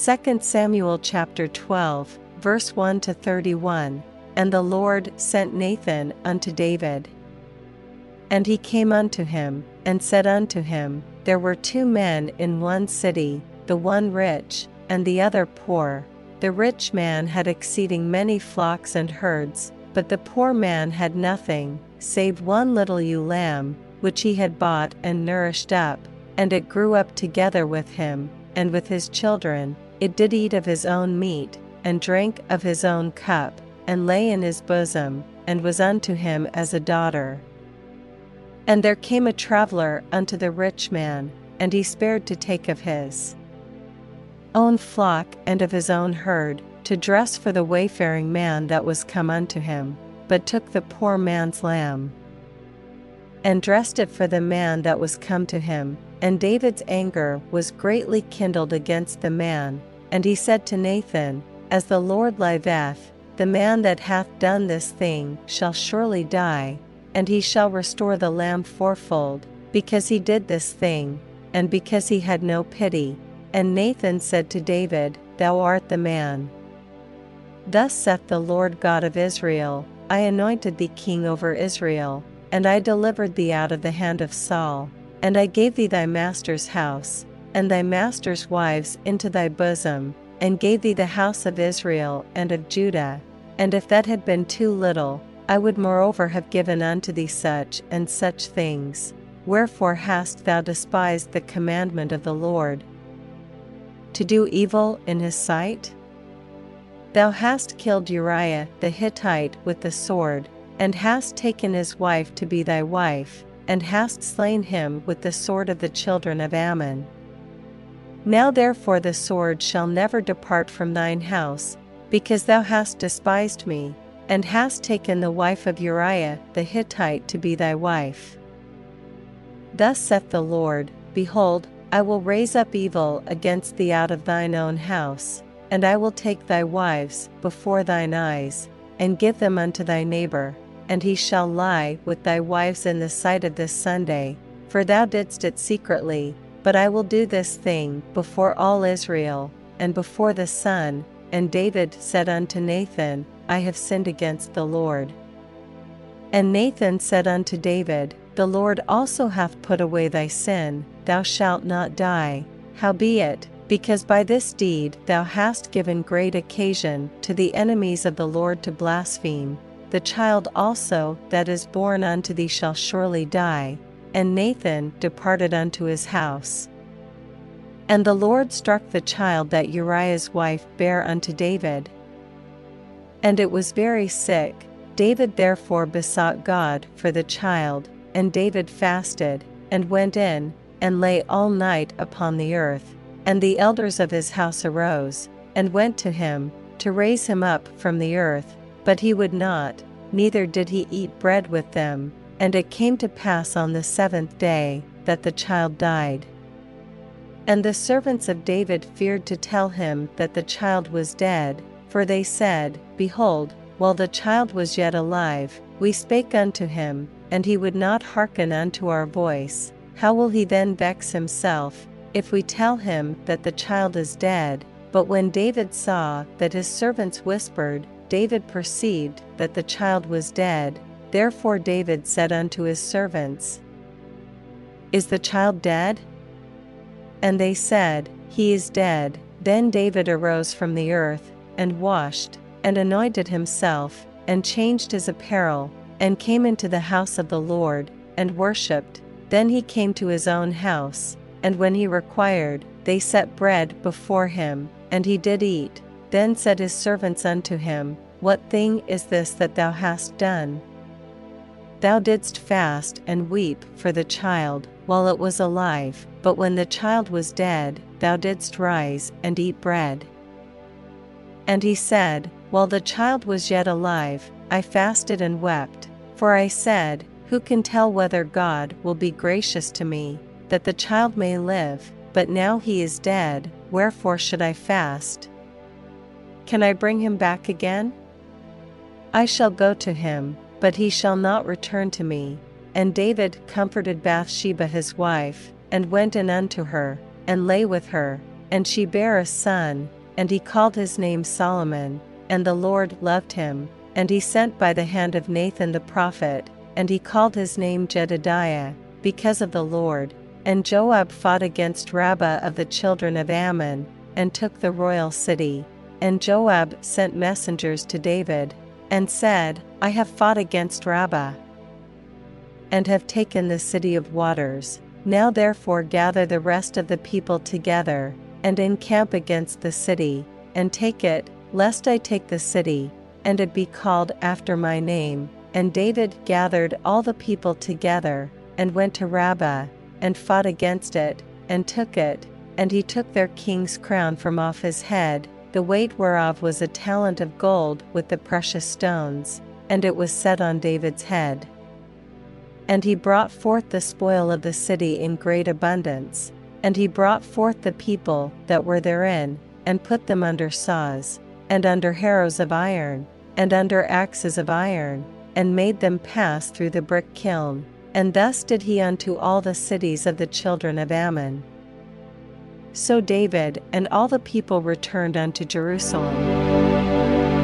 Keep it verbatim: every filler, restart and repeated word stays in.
Second Samuel chapter twelve, verse one to thirty-one. And the Lord sent Nathan unto David. And he came unto him, and said unto him, There were two men in one city, the one rich, and the other poor. The rich man had exceeding many flocks and herds, but the poor man had nothing, save one little ewe lamb, which he had bought and nourished up, and it grew up together with him, and with his children. It did eat of his own meat, and drank of his own cup, and lay in his bosom, and was unto him as a daughter. And there came a traveller unto the rich man, and he spared to take of his own flock and of his own herd, to dress for the wayfaring man that was come unto him, but took the poor man's lamb, and dressed it for the man that was come to him. And David's anger was greatly kindled against the man, and he said to Nathan, As the Lord liveth, the man that hath done this thing shall surely die, and he shall restore the lamb fourfold, because he did this thing, and because he had no pity. And Nathan said to David, Thou art the man. Thus saith the Lord God of Israel, I anointed thee king over Israel, and I delivered thee out of the hand of Saul, and I gave thee thy master's house, and thy master's wives into thy bosom, and gave thee the house of Israel and of Judah. And if that had been too little, I would moreover have given unto thee such and such things. Wherefore hast thou despised the commandment of the Lord, to do evil in his sight? Thou hast killed Uriah the Hittite with the sword, and hast taken his wife to be thy wife, and hast slain him with the sword of the children of Ammon. Now therefore the sword shall never depart from thine house, because thou hast despised me, and hast taken the wife of Uriah the Hittite to be thy wife. Thus saith the Lord, Behold, I will raise up evil against thee out of thine own house, and I will take thy wives before thine eyes, and give them unto thy neighbor, and he shall lie with thy wives in the sight of this Sunday, for thou didst it secretly. But I will do this thing before all Israel, and before the sun. And David said unto Nathan, I have sinned against the Lord. And Nathan said unto David, The Lord also hath put away thy sin, thou shalt not die. Howbeit, because by this deed thou hast given great occasion to the enemies of the Lord to blaspheme, the child also that is born unto thee shall surely die. And Nathan departed unto his house. And the Lord struck the child that Uriah's wife bare unto David. And it was very sick. David therefore besought God for the child, and David fasted, and went in, and lay all night upon the earth. And the elders of his house arose, and went to him, to raise him up from the earth. But he would not, neither did he eat bread with them. And it came to pass on the seventh day, that the child died. And the servants of David feared to tell him that the child was dead, for they said, Behold, while the child was yet alive, we spake unto him, and he would not hearken unto our voice. How will he then vex himself, if we tell him that the child is dead? But when David saw that his servants whispered, David perceived that the child was dead. Therefore David said unto his servants, Is the child dead? And they said, He is dead. Then David arose from the earth, and washed, and anointed himself, and changed his apparel, and came into the house of the Lord, and worshipped. Then he came to his own house, and when he required, they set bread before him, and he did eat. Then said his servants unto him, What thing is this that thou hast done? Thou didst fast and weep for the child while it was alive, but when the child was dead, thou didst rise and eat bread. And he said, While the child was yet alive, I fasted and wept, for I said, Who can tell whether God will be gracious to me, that the child may live? But now he is dead, wherefore should I fast? Can I bring him back again? I shall go to him, but he shall not return to me. And David comforted Bathsheba his wife, and went in unto her, and lay with her. and she bare a son, and he called his name Solomon, and the Lord loved him, and he sent by the hand of Nathan the prophet, and he called his name Jedediah, because of the Lord. And Joab fought against Rabbah of the children of Ammon, and took the royal city. And Joab sent messengers to David, and said, I have fought against Rabbah, and have taken the city of waters. Now therefore gather the rest of the people together, and encamp against the city, and take it, lest I take the city, and it be called after my name. And David gathered all the people together, and went to Rabbah, and fought against it, and took it. And he took their king's crown from off his head, the weight whereof was a talent of gold with the precious stones, and it was set on David's head. And he brought forth the spoil of the city in great abundance, and he brought forth the people that were therein, and put them under saws, and under harrows of iron, and under axes of iron, and made them pass through the brick kiln. And thus did he unto all the cities of the children of Ammon. So David and all the people returned unto Jerusalem.